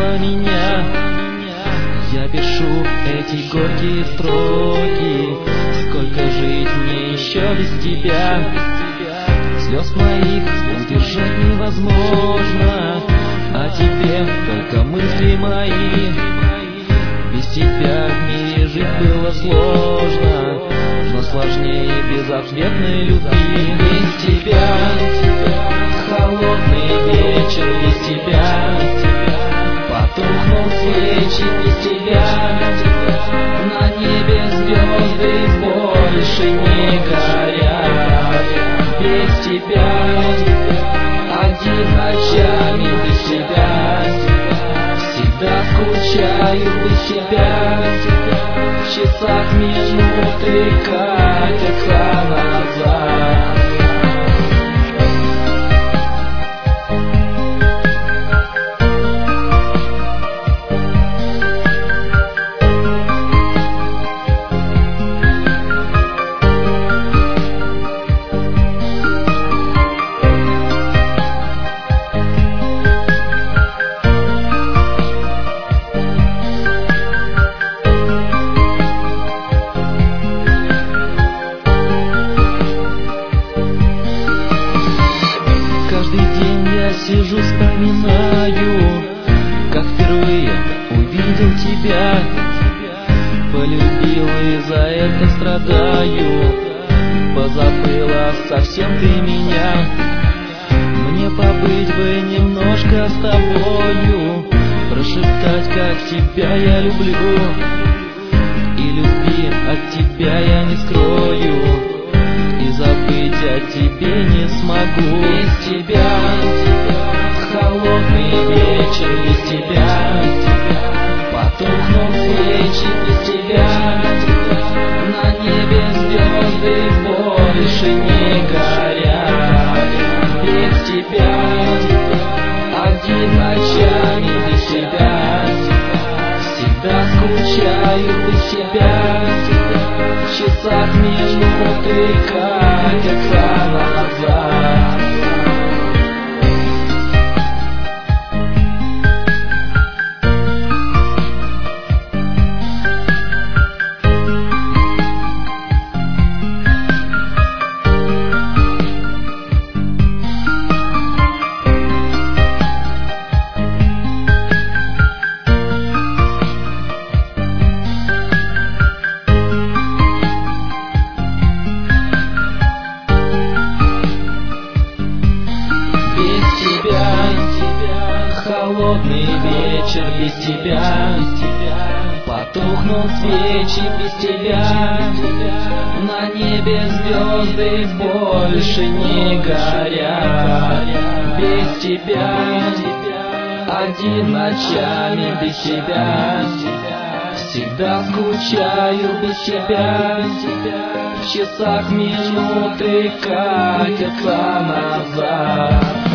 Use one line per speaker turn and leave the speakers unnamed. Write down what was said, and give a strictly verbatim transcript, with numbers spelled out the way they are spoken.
послала меня. Я пишу эти горькие строки. Сколько жить мне еще без тебя? Слез моих удержать невозможно, а тебе только мысли мои. Без тебя в мире жить было сложно, но сложнее безответной любви. Без тебя холодный вечер, без тебя потухнут свечи, без тебя на небе звезды больше не горят. Без тебя один ночами, без тебя всегда скучаю, без тебя в часах минуты катятся назад. Сижу, вспоминаю, как впервые увидел тебя, полюбил и за это страдаю. Позабыла совсем ты меня, мне побыть бы немножко с тобою, прошептать, как тебя я люблю, и любви от тебя я не скрою, и забыть о тебе не смогу. Без тебя холодный вечер, без тебя потухнут свечи, без тебя на небе звезды больше не горят. Без тебя один ночами, без тебя всегда скучаю, без тебя в часах минуты катятся назад. Холодный вечер, без тебя потухнут свечи, без тебя на небе звезды больше не горят. Без тебя один ночами, без тебя всегда скучаю, без тебя в часах минуты катятся назад.